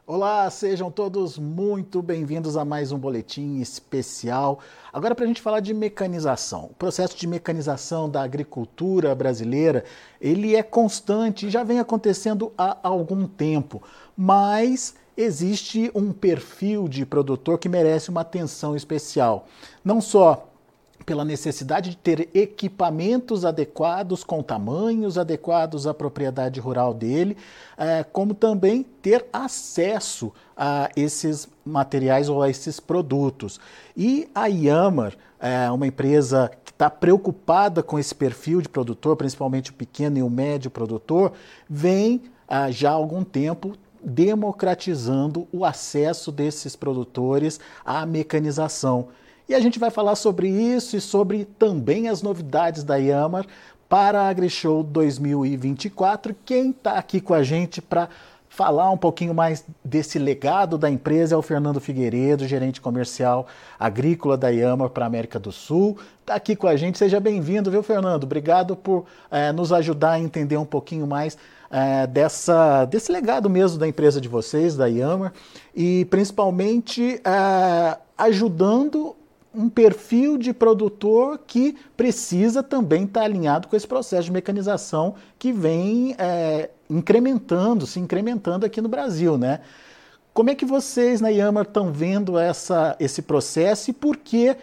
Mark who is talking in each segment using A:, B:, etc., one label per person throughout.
A: Olá, sejam todos muito bem-vindos a mais um boletim especial. Agora, para a gente falar de mecanização. O processo de mecanização da agricultura brasileira, ele é constante e já vem acontecendo há algum tempo, mas existe um perfil de produtor que merece uma atenção especial. Não só pela necessidade de ter equipamentos adequados, com tamanhos adequados à propriedade rural dele, como também ter acesso a esses materiais ou a esses produtos. E a Yamar, uma empresa que está preocupada com esse perfil de produtor, principalmente o pequeno e o médio produtor, vem já há algum tempo democratizando o acesso desses produtores à mecanização. E a gente vai falar sobre isso e sobre também as novidades da Yamar para a AgriShow 2024. Quem está aqui com a gente para falar um pouquinho mais desse legado da empresa é o Fernando Figueiredo, gerente comercial agrícola da Yamar para a América do Sul. Está aqui com a gente, seja bem-vindo, viu, Fernando? Obrigado por nos ajudar a entender um pouquinho mais desse legado mesmo da empresa de vocês, da Yamar, e principalmente ajudando um perfil de produtor que precisa também estar alinhado com esse processo de mecanização que vem se incrementando aqui no Brasil, né? Como é que vocês na Yamar estão vendo esse processo e por que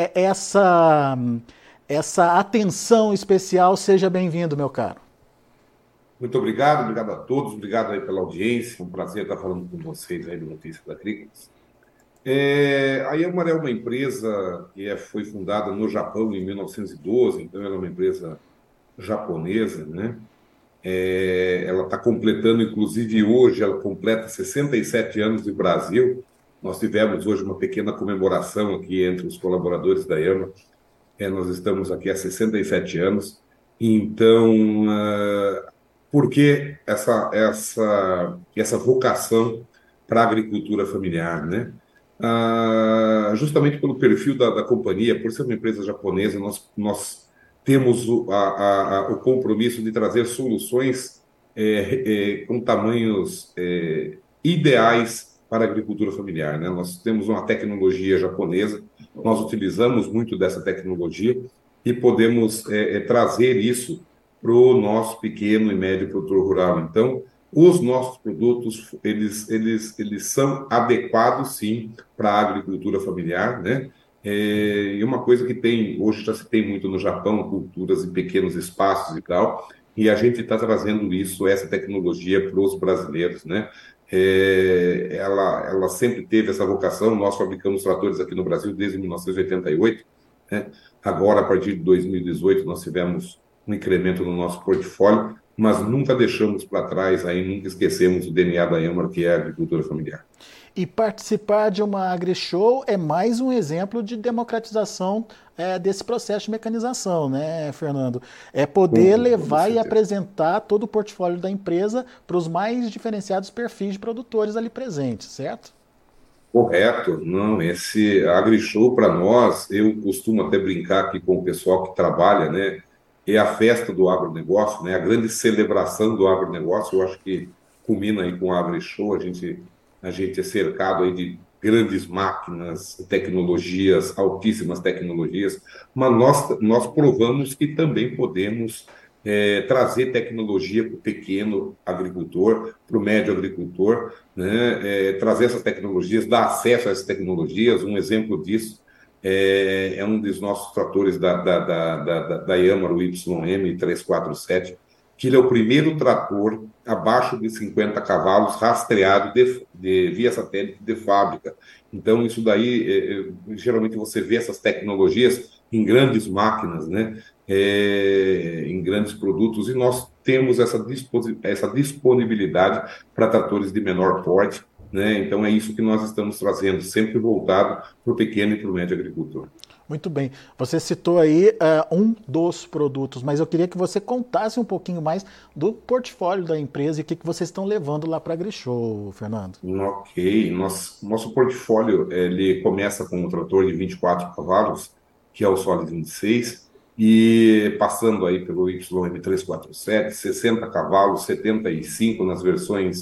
A: essa atenção especial? Seja bem-vindo, meu caro.
B: Muito obrigado a todos, obrigado aí pela audiência, um prazer estar falando com vocês aí do Notícias Agrícolas. A Yamar é uma empresa que foi fundada no Japão em 1912, então ela é uma empresa japonesa, né? Ela está completando, inclusive hoje, ela completa 67 anos no Brasil. Nós tivemos hoje uma pequena comemoração aqui entre os colaboradores da Yamar. Nós estamos aqui há 67 anos. Então, por que essa vocação para a agricultura familiar, né? Justamente pelo perfil da companhia, por ser uma empresa japonesa, nós temos o compromisso de trazer soluções com tamanhos ideais para a agricultura familiar, né? Nós temos uma tecnologia japonesa, nós utilizamos muito dessa tecnologia e podemos trazer isso para o nosso pequeno e médio produtor rural. Então, os nossos produtos, eles são adequados, sim, para a agricultura familiar, né? E uma coisa que hoje já se tem muito no Japão, culturas em pequenos espaços e tal, e a gente está trazendo essa tecnologia para os brasileiros, né? Ela sempre teve essa vocação. Nós fabricamos tratores aqui no Brasil desde 1988, né? Agora, a partir de 2018, nós tivemos um incremento no nosso portfólio, mas nunca deixamos para trás, aí nunca esquecemos o DNA da Yamar, que é a agricultura familiar.
A: E participar de uma AgriShow é mais um exemplo de democratização desse processo de mecanização, né, Fernando? É poder
B: Com toda
A: levar e
B: certeza.
A: apresentar todo o portfólio da empresa para os mais diferenciados perfis de produtores ali presentes, certo?
B: Correto, não, a AgriShow para nós, eu costumo até brincar aqui com o pessoal que trabalha, né? É a festa do agronegócio, né? A grande celebração do agronegócio. Eu acho que culmina aí com a AgriShow. A gente é cercado aí de grandes máquinas, tecnologias, altíssimas tecnologias, mas nós provamos que também podemos trazer tecnologia para o pequeno agricultor, para o médio agricultor, né? Trazer essas tecnologias, dar acesso a essas tecnologias. Um exemplo disso é um dos nossos tratores da Yamar, o YM347, que ele é o primeiro trator abaixo de 50 cavalos rastreado via satélite de fábrica. Então, isso daí, geralmente você vê essas tecnologias em grandes máquinas, né? Em grandes produtos, e nós temos essa disponibilidade para tratores de menor porte, né? Então, é isso que nós estamos trazendo, sempre voltado para o pequeno e para o médio agricultor.
A: Muito bem. Você citou aí um dos produtos, mas eu queria que você contasse um pouquinho mais do portfólio da empresa e o que vocês estão levando lá para a AgriShow, Fernando.
B: Ok, nosso portfólio ele começa com um trator de 24 cavalos, que é o Solid 26, e passando aí pelo YM347, 60 cavalos, 75 nas versões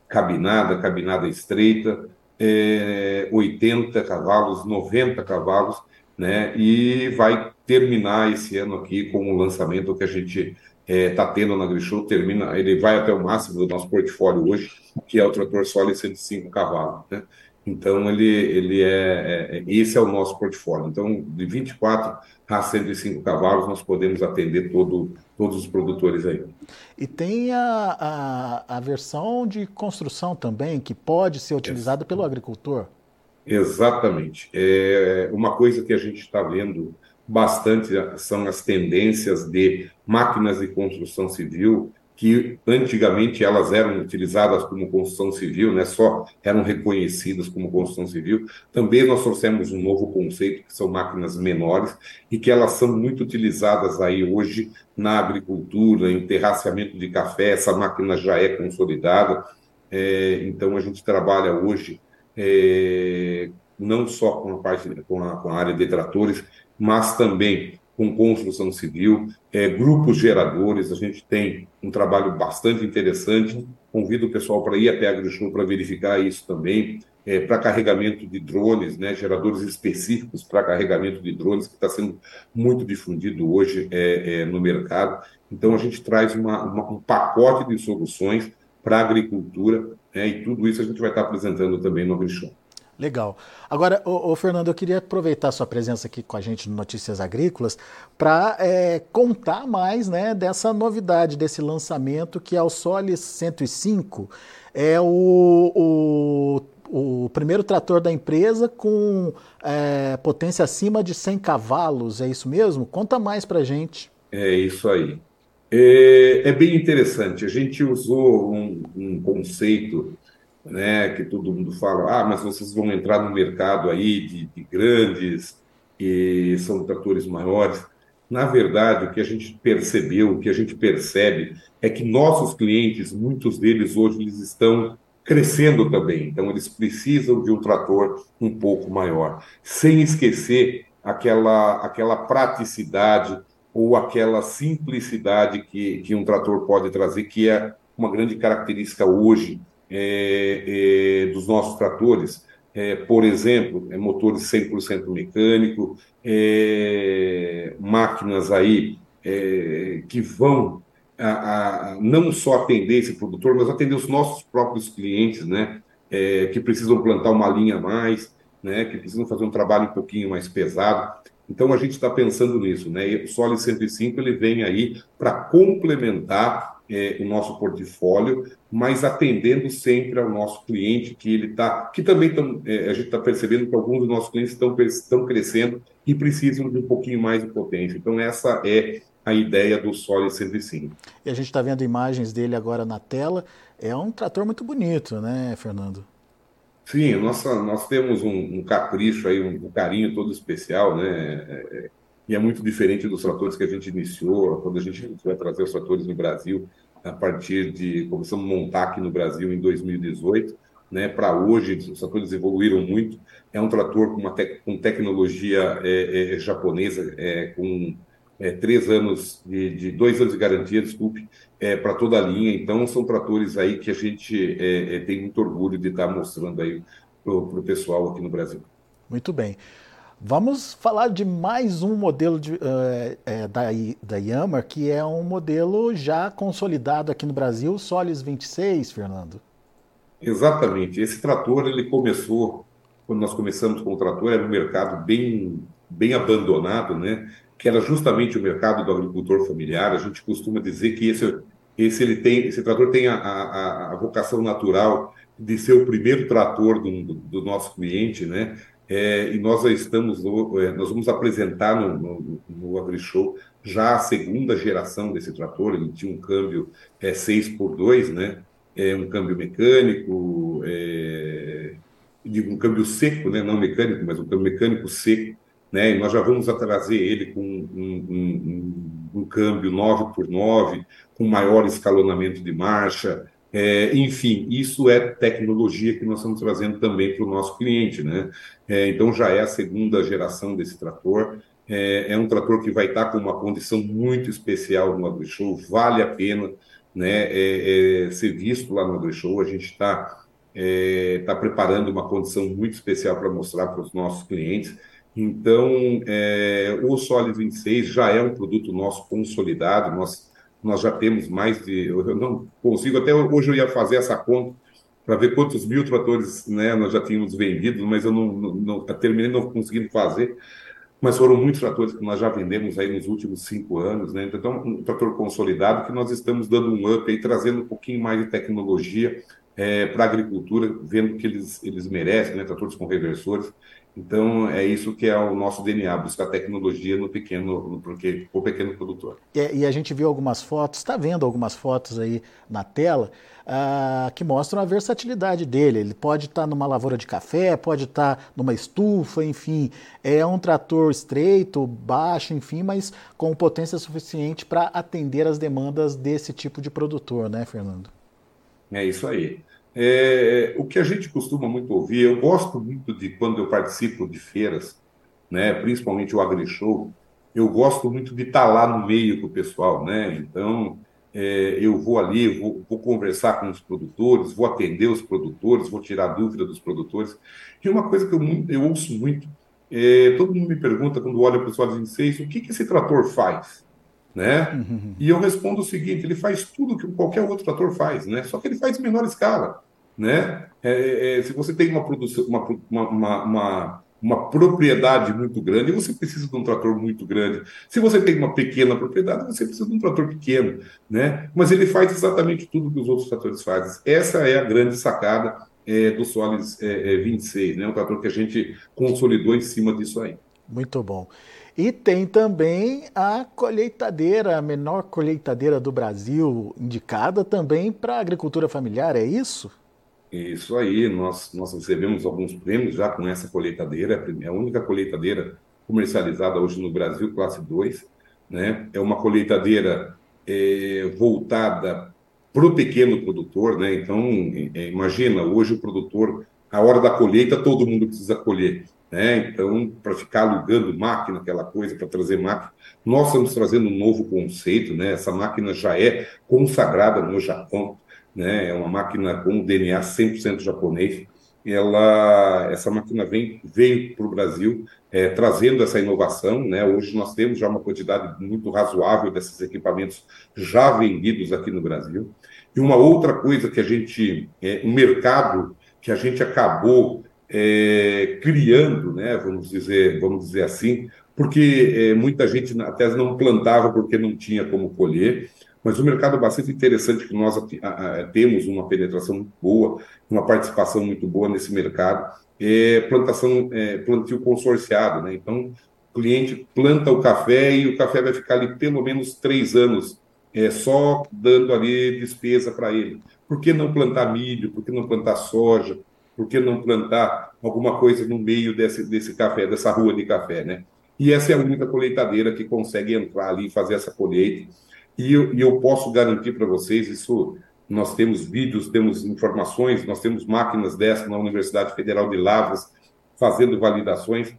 B: cabinada estreita, 80 cavalos, 90 cavalos, né? E vai terminar esse ano aqui com o lançamento que a gente está tendo na Grishow, termina, ele vai até o máximo do nosso portfólio hoje, que é o trator Soli 105 cavalos, né? Então, esse é o nosso portfólio. Então, de 24 a 105 cavalos, nós podemos atender todos os produtores aí.
A: E tem a versão de construção também, que pode ser
B: Yes.
A: utilizada pelo agricultor.
B: Exatamente. Uma coisa que a gente está vendo bastante são as tendências de máquinas de construção civil, que antigamente elas eram utilizadas como construção civil, né? Só eram reconhecidas como construção civil. Também nós trouxemos um novo conceito, que são máquinas menores, e que elas são muito utilizadas aí hoje na agricultura, em terraceamento de café. Essa máquina já é consolidada. Então a gente trabalha hoje não só com a parte com a área de tratores, mas também com construção civil, grupos geradores. A gente tem um trabalho bastante interessante. Convido o pessoal para ir até a Grishow para verificar isso também. Para carregamento de drones, né, geradores específicos para carregamento de drones, que está sendo muito difundido hoje no mercado. Então, a gente traz um pacote de soluções para a agricultura, né, e tudo isso a gente vai estar apresentando também no AgriShow.
A: Legal. Agora, Fernando, eu queria aproveitar sua presença aqui com a gente no Notícias Agrícolas para contar mais, né, dessa novidade, desse lançamento que é o Solis 105. É o primeiro trator da empresa com potência acima de 100 cavalos, é isso mesmo? Conta mais para a gente.
B: É isso aí. É bem interessante. A gente usou um conceito, né, que todo mundo fala, mas vocês vão entrar no mercado aí de grandes, e são tratores maiores. Na verdade, o que a gente percebeu, o que a gente percebe, é que nossos clientes, muitos deles hoje, eles estão crescendo também. Então, eles precisam de um trator um pouco maior, sem esquecer aquela praticidade ou aquela simplicidade que um trator pode trazer, que é uma grande característica hoje dos nossos tratores. Por exemplo, motores 100% mecânico, máquinas aí que vão não só atender esse produtor, mas atender os nossos próprios clientes, né, que precisam plantar uma linha a mais, né, que precisam fazer um trabalho um pouquinho mais pesado. Então, a gente está pensando nisso, né? E o Soli 105 ele vem aí para complementar o nosso portfólio, mas atendendo sempre ao nosso cliente, que também a gente está percebendo que alguns dos nossos clientes estão crescendo e precisam de um pouquinho mais de potência. Então, essa é a ideia do Soli 105.
A: E a gente está vendo imagens dele agora na tela. É um trator muito bonito, né, Fernando?
B: Sim, nós temos um capricho aí, um carinho todo especial, né? E é muito diferente dos tratores que a gente iniciou, quando a gente vai trazer os tratores no Brasil, começamos a montar aqui no Brasil em 2018, né? Para hoje, os tratores evoluíram muito. É um trator com tecnologia japonesa, com 3 anos de 2 anos de garantia, desculpe, para toda a linha. Então, são tratores aí que a gente tem muito orgulho de estar mostrando aí para o pessoal aqui no Brasil.
A: Muito bem. Vamos falar de mais um modelo da Yamaha, que é um modelo já consolidado aqui no Brasil, o Solis 26, Fernando.
B: Exatamente. Esse trator, ele começou, quando nós começamos com o trator, era um mercado bem abandonado, né? Que era justamente o mercado do agricultor familiar. A gente costuma dizer que esse trator tem a vocação natural de ser o primeiro trator do nosso cliente, né? E nós vamos apresentar no AgriShow já a segunda geração desse trator. Ele tinha um câmbio 6x2, né? Um câmbio mecânico, digo, um câmbio seco, né? Não mecânico, mas um câmbio mecânico seco, né? E nós já vamos trazer ele com um câmbio 9x9, com maior escalonamento de marcha. Enfim, isso é tecnologia que nós estamos trazendo também para o nosso cliente, né? Então já é a segunda geração desse trator. É um trator que vai estar com uma condição muito especial no AgriShow, vale a pena. né, ser visto lá no AgriShow. A gente está preparando uma condição muito especial para mostrar para os nossos clientes. Então, o Solis 26 já é um produto nosso consolidado. Nós já temos mais de. Eu não consigo, até hoje eu ia fazer essa conta para ver quantos mil tratores, né, nós já tínhamos vendido, mas eu terminei não conseguindo fazer. Mas foram muitos tratores que nós já vendemos aí nos últimos 5 anos, né? Então, um trator consolidado que nós estamos dando um up aí, trazendo um pouquinho mais de tecnologia para a agricultura, vendo que eles merecem, né? Tratores com reversores. Então, é isso que é o nosso DNA, buscar tecnologia no pequeno produtor.
A: E a gente viu algumas fotos, está vendo algumas fotos aí na tela, que mostram a versatilidade dele. Ele pode estar numa lavoura de café, pode estar numa estufa, enfim. É um trator estreito, baixo, enfim, mas com potência suficiente para atender as demandas desse tipo de produtor, né, Fernando?
B: É isso aí. O que a gente costuma muito ouvir, eu gosto muito de quando eu participo de feiras, né, principalmente o AgriShow, eu gosto muito de estar lá no meio com o pessoal, né? Então, eu vou ali, vou conversar com os produtores, vou atender os produtores, vou tirar dúvida dos produtores. E uma coisa que eu ouço muito, todo mundo me pergunta quando olha para o Solis 26, o que que esse trator faz? Né? E eu respondo o seguinte: ele faz tudo que qualquer outro trator faz, né? Só que ele faz em menor escala, né? Se você tem uma produção, uma propriedade muito grande, você precisa de um trator muito grande. Se você tem uma pequena propriedade, você precisa de um trator pequeno, né? Mas ele faz exatamente tudo que os outros tratores fazem. Essa é a grande sacada do Solis 26, né? Um trator que a gente consolidou em cima disso aí.
A: Muito bom. E tem também a colheitadeira, a menor colheitadeira do Brasil, indicada também para a agricultura familiar, é isso?
B: Isso aí, nós recebemos alguns prêmios já com essa colheitadeira, é a única colheitadeira comercializada hoje no Brasil, classe 2, né? É uma colheitadeira voltada para o pequeno produtor, né? Então, imagina, hoje o produtor, a hora da colheita, todo mundo precisa colher, né? Então, para ficar alugando máquina, aquela coisa, para trazer máquina, nós estamos trazendo um novo conceito, né? Essa máquina já é consagrada no Japão, né? É uma máquina com DNA 100% japonês. Essa máquina veio para o Brasil trazendo essa inovação, né? Hoje nós temos já uma quantidade muito razoável desses equipamentos já vendidos aqui no Brasil. E uma outra coisa que um mercado que a gente acabou criando, né? Vamos dizer assim, porque muita gente até não plantava porque não tinha como colher. Mas o mercado é bastante interessante, que nós temos uma penetração muito boa, uma participação muito boa nesse mercado, plantio consorciado, né? Então, o cliente planta o café e o café vai ficar ali pelo menos 3 anos, só dando ali despesa para ele. Por que não plantar milho? Por que não plantar soja? Por que não plantar alguma coisa no meio desse café, dessa rua de café, né? E essa é a única colheitadeira que consegue entrar ali e fazer essa colheita. E eu posso garantir para vocês, isso nós temos vídeos, temos informações, nós temos máquinas dessas na Universidade Federal de Lavras fazendo validações.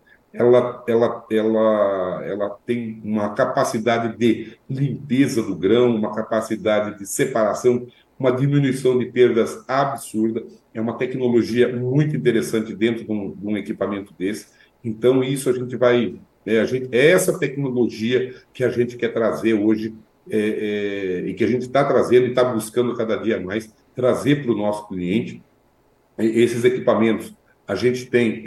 B: Ela tem uma capacidade de limpeza do grão, uma capacidade de separação, uma diminuição de perdas absurda. É uma tecnologia muito interessante dentro de um equipamento desse. Então, isso a gente vai. É essa tecnologia que a gente quer trazer hoje e que a gente está trazendo e está buscando cada dia mais trazer para o nosso cliente. Esses equipamentos a gente tem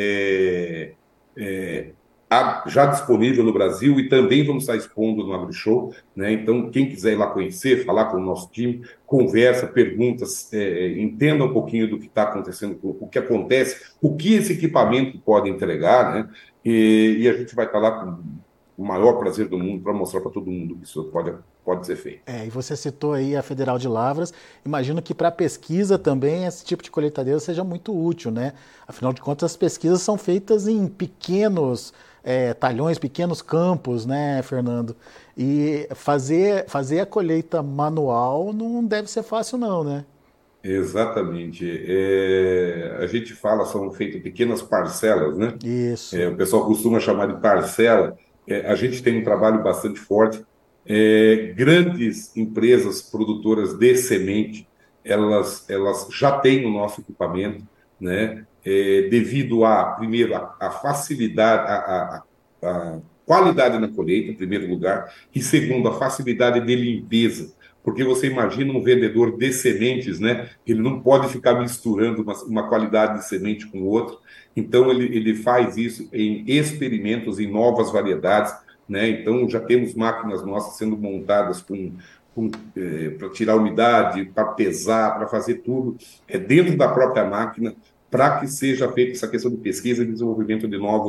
B: já disponível no Brasil e também vamos estar expondo no AgriShow, né? Então, quem quiser ir lá conhecer, falar com o nosso time, conversa, perguntas, entenda um pouquinho do que está acontecendo, o que acontece, o que esse equipamento pode entregar, né? E a gente vai estar lá com o maior prazer do mundo para mostrar para todo mundo que isso pode ser feito.
A: E você citou aí a Federal de Lavras. Imagino que para pesquisa também esse tipo de colheitadeira seja muito útil, né? Afinal de contas, as pesquisas são feitas em pequenos talhões, pequenos campos, né, Fernando? E fazer a colheita manual não deve ser fácil, não, né?
B: Exatamente. A gente fala, são feitas pequenas parcelas, né?
A: Isso.
B: O pessoal costuma chamar de parcela. A gente tem um trabalho bastante forte. Grandes empresas produtoras de semente, elas já têm o nosso equipamento, né? Devido primeiro, a facilidade, a qualidade na colheita, em primeiro lugar, e segundo, a facilidade de limpeza. Porque você imagina um vendedor de sementes, né? Ele não pode ficar misturando uma qualidade de semente com outra. Então, ele faz isso em experimentos, em novas variedades, né? Então, já temos máquinas nossas sendo montadas para tirar umidade, para pesar, para fazer tudo dentro da própria máquina, para que seja feita essa questão de pesquisa e desenvolvimento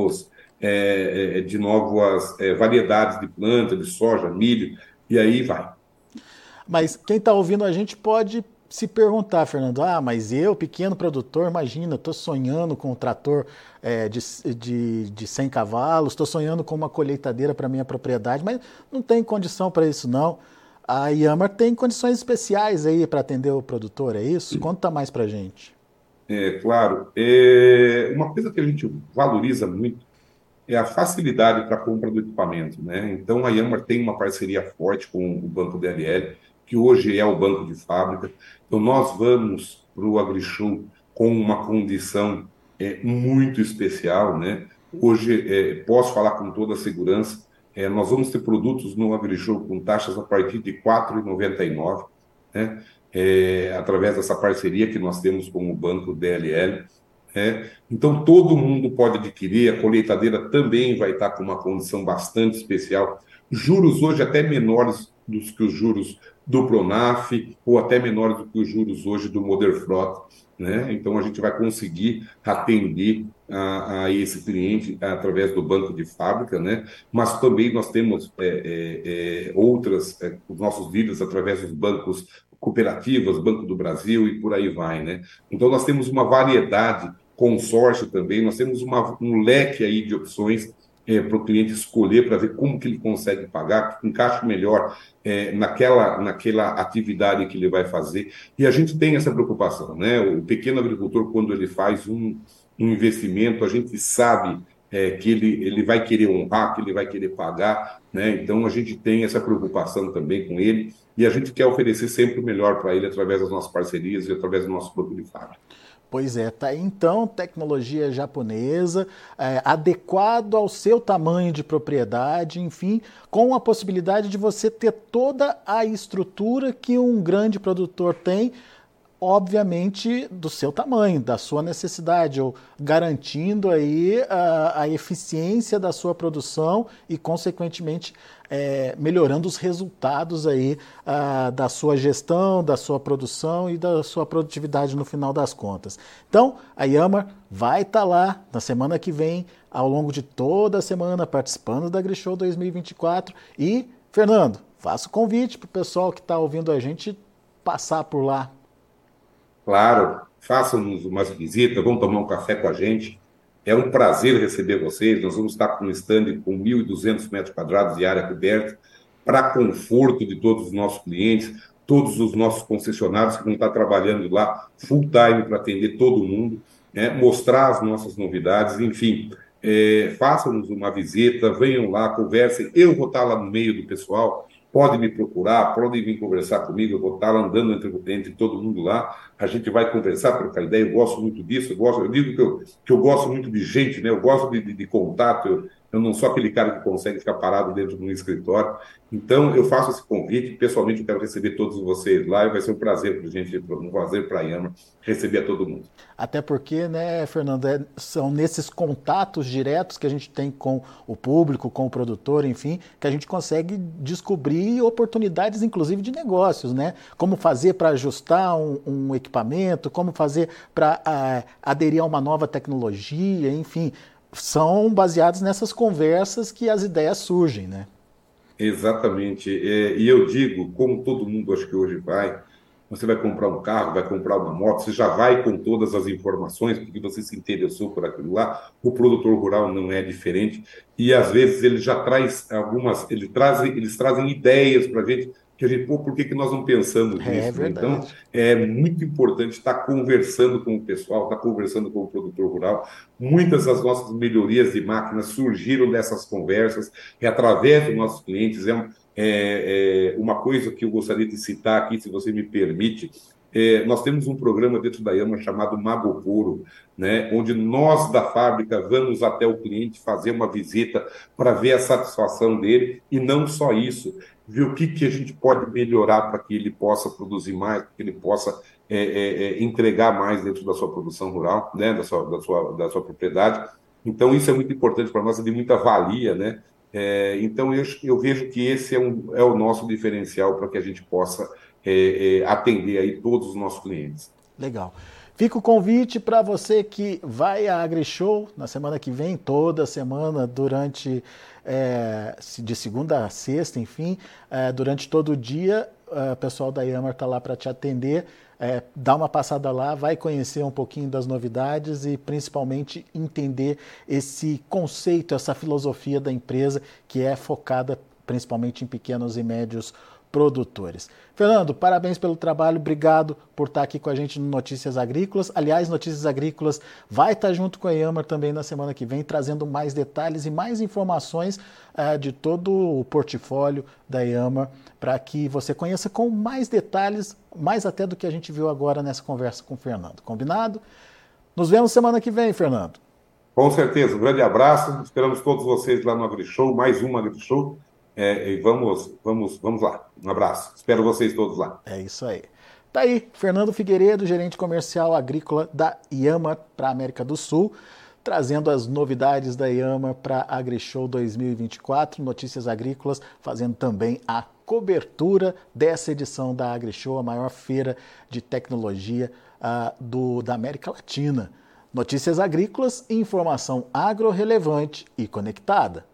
B: de novas variedades de planta, de soja, milho, e aí vai.
A: Mas quem está ouvindo a gente pode se perguntar, Fernando, mas eu, pequeno produtor, imagina, estou sonhando com um trator de 100 cavalos, estou sonhando com uma colheitadeira para minha propriedade, mas não tem condição para isso não. A Yammer tem condições especiais aí para atender o produtor, é isso? Conta mais para a gente.
B: Claro, uma coisa que a gente valoriza muito é a facilidade para a compra do equipamento, né? Então, a Yammer tem uma parceria forte com o Banco DLL, que hoje é o banco de fábrica. Então, nós vamos para o AgriShow com uma condição muito especial, né? Hoje, posso falar com toda a segurança, nós vamos ter produtos no AgriShow com taxas a partir de R$ 4,99, né? Através dessa parceria que nós temos com o Banco DLL. Então, todo mundo pode adquirir, a colheitadeira também vai estar com uma condição bastante especial. Juros hoje até menores do que os juros do Pronaf, ou até menores do que os juros hoje do Moderfrota, né? Então, a gente vai conseguir atender a esse cliente através do banco de fábrica, né? Mas também nós temos os nossos líderes através dos bancos cooperativas, Banco do Brasil e por aí vai, né? Então, nós temos uma variedade consórcio também, nós temos um leque aí de opções para o cliente escolher para ver como que ele consegue pagar, que encaixe melhor naquela atividade que ele vai fazer. E a gente tem essa preocupação, né? O pequeno agricultor, quando ele faz um investimento, a gente sabe que ele vai querer honrar, que ele vai querer pagar, né? Então a gente tem essa preocupação também com ele e a gente quer oferecer sempre o melhor para ele através das nossas parcerias e através do nosso banco de fábrica.
A: Pois é, tá aí então, tecnologia japonesa, adequado ao seu tamanho de propriedade, enfim, com a possibilidade de você ter toda a estrutura que um grande produtor tem, obviamente do seu tamanho, da sua necessidade, ou garantindo aí a eficiência da sua produção e, consequentemente, melhorando os resultados aí da sua gestão, da sua produção e da sua produtividade no final das contas. Então, a Yammer vai estar lá na semana que vem, ao longo de toda a semana, participando da AgriShow 2024. E, Fernando, faça o convite para o pessoal que está ouvindo a gente passar por lá.
B: Claro, façam-nos uma visita, vão tomar um café com a gente. É um prazer receber vocês. Nós vamos estar com um stand com 1.200 metros quadrados de área coberta, para conforto de todos os nossos clientes, todos os nossos concessionários que vão estar trabalhando lá full time para atender todo mundo, né? Mostrar as nossas novidades, enfim. Façam-nos uma visita, venham lá, conversem. Eu vou estar lá no meio do pessoal. Pode me procurar, pode vir conversar comigo, eu vou estar andando entre todo mundo lá, a gente vai conversar, trocar ideia, eu gosto muito disso, eu digo que eu gosto muito de gente, né? Eu gosto de contato, eu não sou aquele cara que consegue ficar parado dentro de um escritório, então eu faço esse convite, pessoalmente eu quero receber todos vocês lá, e vai ser um prazer para a gente, um prazer para a Yammer, receber a todo mundo.
A: Até porque, né, Fernando, são nesses contatos diretos que a gente tem com o público, com o produtor, enfim, que a gente consegue descobrir oportunidades, inclusive, de negócios, né? Como fazer para ajustar um equipamento, como fazer para aderir a uma nova tecnologia, enfim, são baseados nessas conversas que as ideias surgem, né?
B: Exatamente. E eu digo, como todo mundo acho que hoje vai, você vai comprar um carro, vai comprar uma moto, você já vai com todas as informações, porque você se interessou por aquilo lá. O produtor rural não é diferente. E às vezes ele já traz eles trazem ideias para a gente, que a gente, pô, por que que nós não pensamos
A: É
B: nisso, né? Então,
A: verdade.
B: é muito importante estar conversando com o pessoal, estar conversando com o produtor rural. Muitas das nossas melhorias de máquinas surgiram dessas conversas, e através dos nossos clientes. uma coisa que eu gostaria de citar aqui, se você me permite, nós temos um programa dentro da Yama chamado Magopuro, né, onde nós da fábrica vamos até o cliente fazer uma visita para ver a satisfação dele, e não só isso, ver o que a gente pode melhorar para que ele possa produzir mais, para que ele possa entregar mais dentro da sua produção rural, né, da sua propriedade. Então, isso é muito importante para nós, é de muita valia, né? Então, eu vejo que esse é o nosso diferencial para que a gente possa atender aí todos os nossos clientes.
A: Legal. Fica o convite para você que vai à AgriShow na semana que vem, toda semana, durante de segunda a sexta, enfim, durante todo o dia, o pessoal da Yamar está lá para te atender. Dá uma passada lá, vai conhecer um pouquinho das novidades e principalmente entender esse conceito, essa filosofia da empresa que é focada principalmente em pequenos e médios produtores. Fernando, parabéns pelo trabalho, obrigado por estar aqui com a gente no Notícias Agrícolas. Aliás, Notícias Agrícolas vai estar junto com a Yamar também na semana que vem, trazendo mais detalhes e mais informações de todo o portfólio da Yamar, para que você conheça com mais detalhes, mais até do que a gente viu agora nessa conversa com o Fernando. Combinado? Nos vemos semana que vem, Fernando.
B: Com certeza, um grande abraço, esperamos todos vocês lá no AgriShow, mais um AgriShow. E vamos lá. Um abraço. Espero vocês todos lá.
A: É isso aí. Tá aí, Fernando Figueiredo, gerente comercial agrícola da Yamar para a América do Sul, trazendo as novidades da Yamar para a AgriShow 2024, Notícias Agrícolas, fazendo também a cobertura dessa edição da AgriShow, a maior feira de tecnologia da América Latina. Notícias Agrícolas, informação agro relevante e conectada.